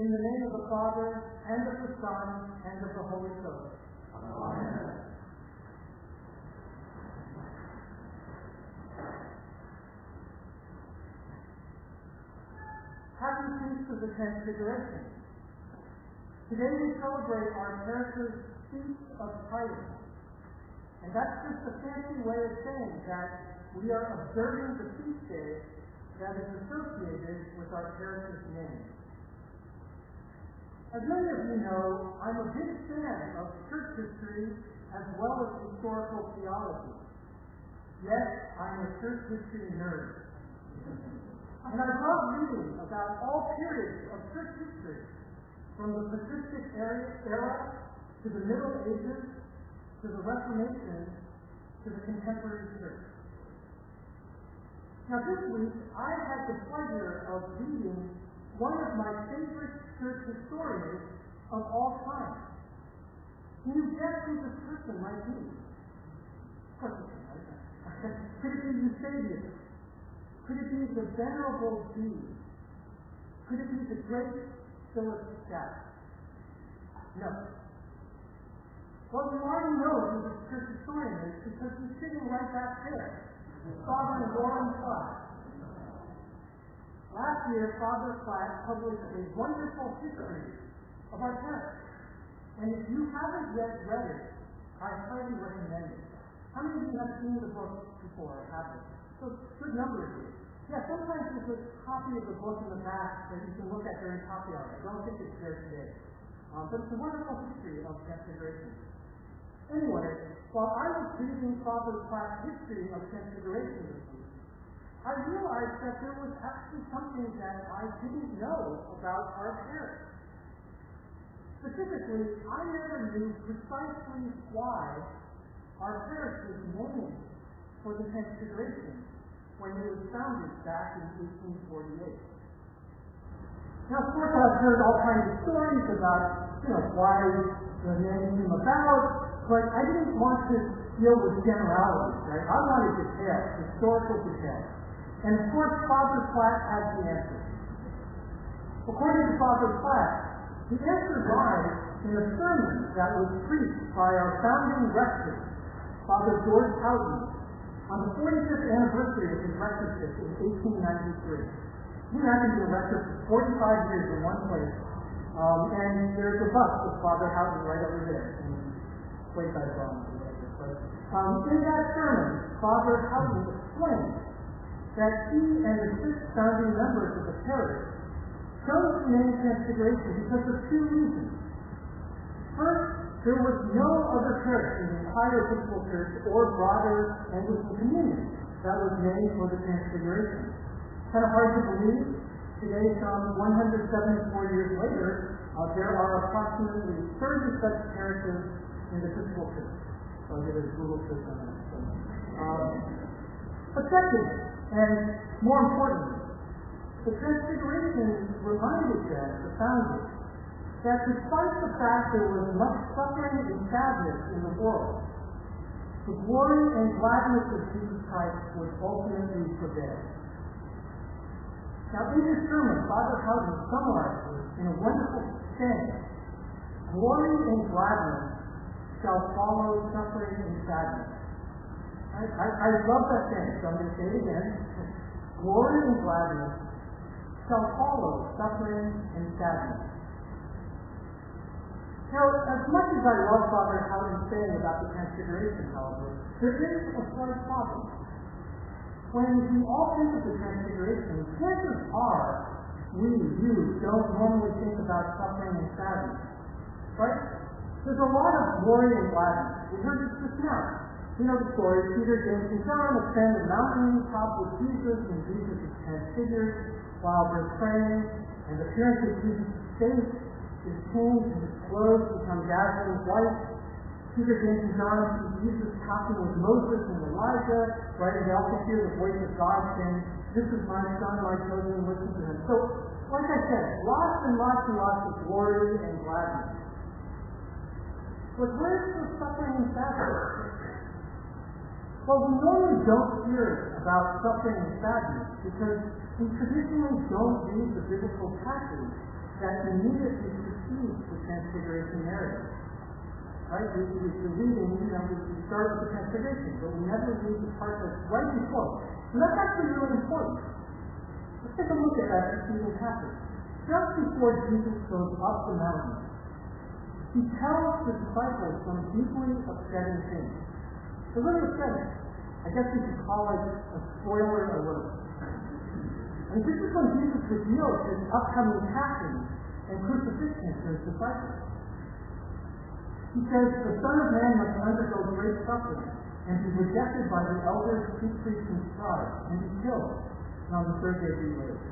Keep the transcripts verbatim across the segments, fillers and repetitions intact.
In the name of the Father, and of the Son, and of the Holy Ghost. Amen. Happy Feast of the Transfiguration. Today we celebrate our parish's Feast of Titus. And that's just a fancy way of saying that we are observing the feast day that is associated with our parish's name. As many of you know, I'm a big fan of church history as well as historical theology. Yes, I'm a church history nerd. And I love reading about all periods of church history, from the patristic era to the Middle Ages, to the Reformation, to the contemporary church. Now this week, I had the pleasure of reading one of my favorite church historians of all time. Can you guess who this person might be? Of course you can, right? Could it be Eusebius? Could it be the Venerable Bede? Could it be the great Philip Schaff? No. Well, you already know who this church historian is because he's sitting right back there. Father Warren Platt. Last year, Father Platt published a wonderful history of our parish. And if you haven't yet read it, I highly recommend it. How many of you have seen the book before or have it? So, good number of you. Yeah, sometimes there's a copy of the book in the back that you can look at during coffee hour. I don't think it's there today. Um, but it's a wonderful history of Transfiguration. Anyway, while I was reading Father Platt's history of Transfiguration this week, I realized that there was actually something that I didn't know about our parish. Specifically, I never knew precisely why our parish was named for the Transfiguration when it was founded back in eighteen forty-eight. Now, of course, I've heard all kinds of stories about, you know, why the name came about, but I didn't want to deal with generalities, right? I wanted details, historical details. And of course, Father Platt has the answer. According to Father Platt, the answer lies in a sermon that was preached by our founding rector, Father George Houghton, on the forty-fifth anniversary of his rectorship in eighteen ninety-three. He happened to be a rector for forty-five years in one place, um, and there's a bust of Father Houghton right over there, in Wayside Farm or whatever. But um, in that sermon, Father Houghton explained that he and the six founding members of the parish chose the name Transfiguration because of two reasons. First, there was no other parish in the entire Episcopal Church or broader Anglican community that was named for the Transfiguration. Kind of hard to believe. Today, some one hundred seventy-four years later, uh, there are approximately thirty such parishes in the Episcopal Church. So I'll get a Google search on that. So, um, but second, and more importantly, the Transfiguration reminded them, the founders, that despite the fact there was much suffering and sadness in the world, the glory and gladness of Jesus Christ would ultimately prevail. Now, in his sermon, Father Houghton summarizes in a wonderful saying, "Glory and gladness shall follow suffering and sadness." I, I, I love that saying, so I'm going to say it again. Glory and gladness shall follow suffering and sadness. Now, as much as I love Father Houghton's saying about the Transfiguration, however, there is a slight problem. When we all think of the Transfiguration, chances are we, you, don't normally think about suffering and sadness. Right? There's a lot of glory and gladness. We heard this just now. You know the story. Peter, James, and John ascend the mountain top with Jesus, and Jesus is transfigured while they're praying, and the appearance of Jesus' face is changed, and his clothes become dazzling white. Peter, James, and John see Jesus talking with Moses and Elijah, right? And they also hear the voice of God saying, "This is my son, my chosen, listen to him." So, like I said, lots and lots and lots of glory and gladness. But where's the suffering and sadness? Well, we normally don't hear about suffering and sadness because we traditionally don't read the biblical passage that immediately precedes the Transfiguration narrative. Right? We, we, we're reading, you know, we, we start with the Transfiguration, but we never read the part that's right before. And that's actually really important. Let's take a look at that and see what happens. Just before Jesus goes up the mountain, he tells the disciples some deeply upsetting things. They're really upsetting. I guess we could call it a spoiler alert. And this is when Jesus reveals his upcoming passion and crucifixion to his disciples. He says, the Son of Man must undergo great suffering and be rejected by the elders, chief priests, and scribes, and be killed, and on the third day be raised.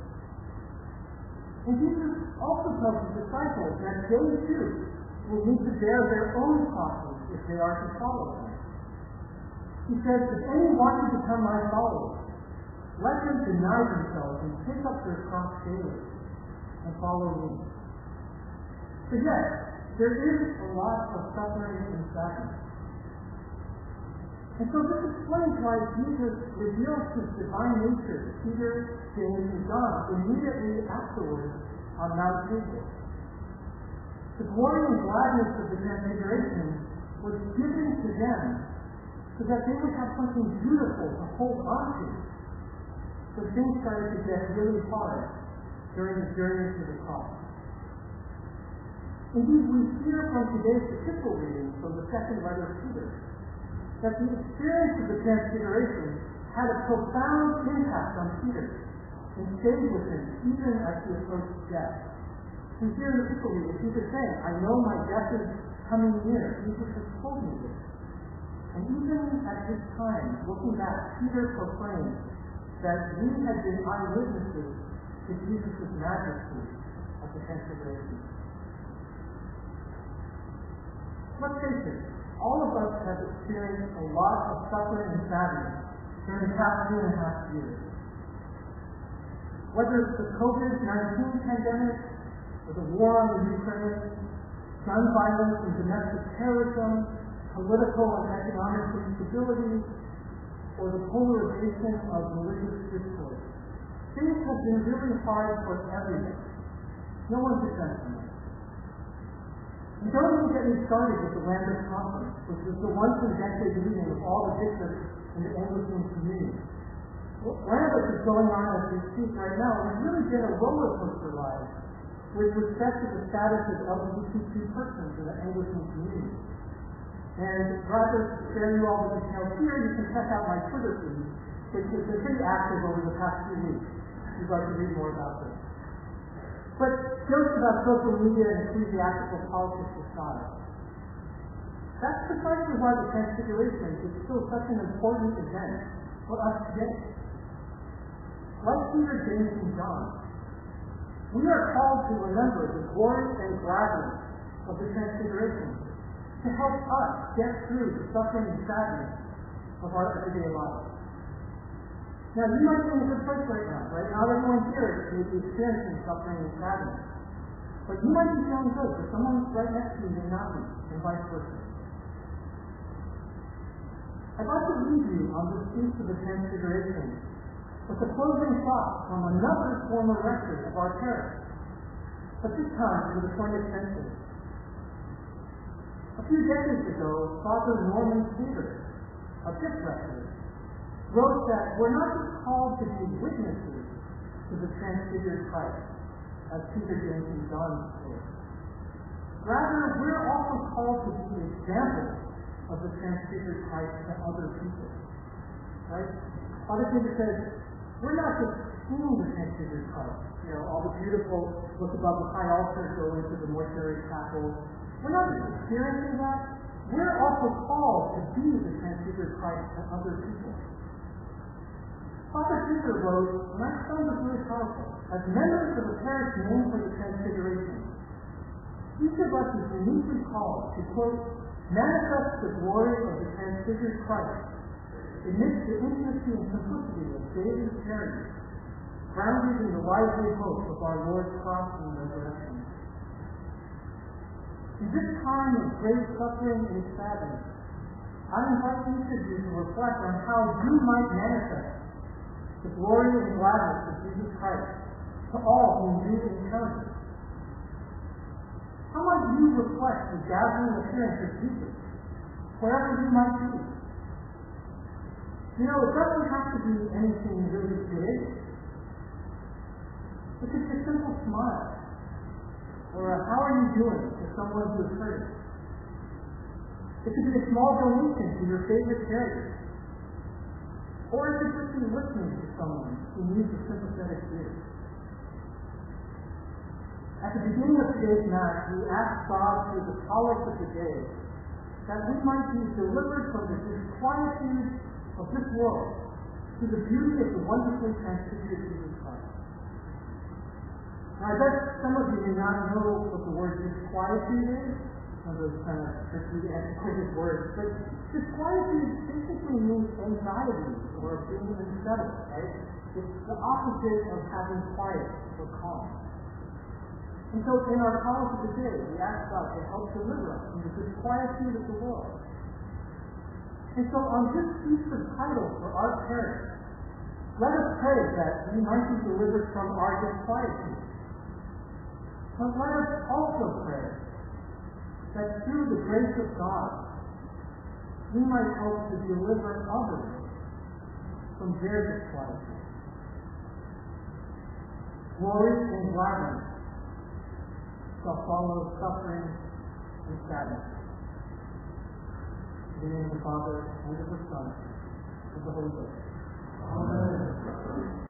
And Jesus also tells his disciples that they too will need to bear their own crosses if they are to follow him. He says, if any want to become my followers, let them deny themselves and pick up their cross daily and follow me. So yes, there is a lot of suffering and sadness. And so this explains why Jesus reveals his divine nature to Peter, James, and John immediately afterwards on Mount Tabor. The glory and gladness of the Transfiguration was given to them so that they would have something beautiful to hold on to. So things started to get really hard during the journey to the cross. Indeed, we hear from today's epistle reading from the second letter of Peter that the experience of the Transfiguration had a profound impact on Peter and stayed with him even as he approached death. We hear in the epistle reading Peter saying, I know my death is coming near. Jesus has told me this. And even at this time, looking back, Peter proclaimed that we had been eyewitnesses to Jesus' majesty at the Transfiguration. Let's face it, all of us have experienced a lot of suffering and sadness during the past two and a half years. Whether it's the COVID nineteen pandemic, or the war on the Ukraine, gun violence and domestic terrorism, political and economic instability, or the polarization of religious discourse. Things have been really hard for everyone. No one's exempt from it. And don't even get me started with the Lambeth Conference, which is the once-in-a-decade meeting of all the bishops in the Anglican community. Well, Lambeth is going on as we speak right now, and it's really been a roller coaster ride with respect to the status of L G B T Q persons in the Anglican community. And rather than share you all the details here, you can check out my Twitter feed, which has been pretty active over the past few weeks, if you'd like to read more about this. But jokes about social media and ecclesiastical politics aside, that's precisely why the Transfiguration is still such an important event for us today. Like Peter, James, and John, we are called to remember the glory and gladness of the Transfiguration to help us get through the suffering and sadness of our everyday lives. Now, you might be in a good place right now, right? Not everyone here may be experiencing suffering and sadness. But you might be feeling good, but someone right next to you may not be, and vice versa. I'd like to leave you on this feast of the Transfiguration with a closing thought from another former rector of our parish, but this time in the twentieth century. A few decades ago, Father Norman Peters, a this rector, wrote that we're not just called to be witnesses to the transfigured Christ, as Peter, James, and John did. Rather, we're also called to be examples of the transfigured Christ to other people. Right? Father Peter says, we're not just seeing the transfigured Christ. You know, all the beautiful look above the high altar go into the mortuary chapel. We're not just experiencing that. We're also called to be the transfigured Christ to other people. Father Peter wrote, and I found this really powerful, as members of the parish named for the Transfiguration, each of us is uniquely called to, quote, manifest the glory of the transfigured Christ amidst the intimacy and simplicity of daily charity, grounded in the lively hope of our Lord's cross and resurrection. In this time of great suffering and sadness, I invite each of you to reflect on how you might manifest the glory and gladness of Jesus Christ to all whom you encounter, you reflect the dazzling appearance of Jesus, wherever you might be. You know, it doesn't have to be anything really big. It could be a simple smile, or a how are you doing to someone who is hurting. It could be a small donation to your favorite charity. Or it could just be listening to someone who needs a sympathetic ear. At the beginning of today's Mass, we ask God through the solace of the day that we might be delivered from the disquietude of this world to the beauty of the wonderfully transfigured Jesus Christ. Now, I bet some of you may not know what the word disquietude is, one of those kind of tricky, antiquated words, but disquietude basically means anxiety or being unsettled, right? It's the opposite of having quiet or calm. And so in our calls of the day, we ask God to help deliver us from the disquietude of the world. And so on this Easter title for our parish, let us pray that we might be delivered from our disquietude. But let us also pray that through the grace of God, we might help to deliver others from their disquietude. Glory and gladness shall follow suffering and sadness. In the name of the Father, and of the Son, and of the Holy Ghost. Amen.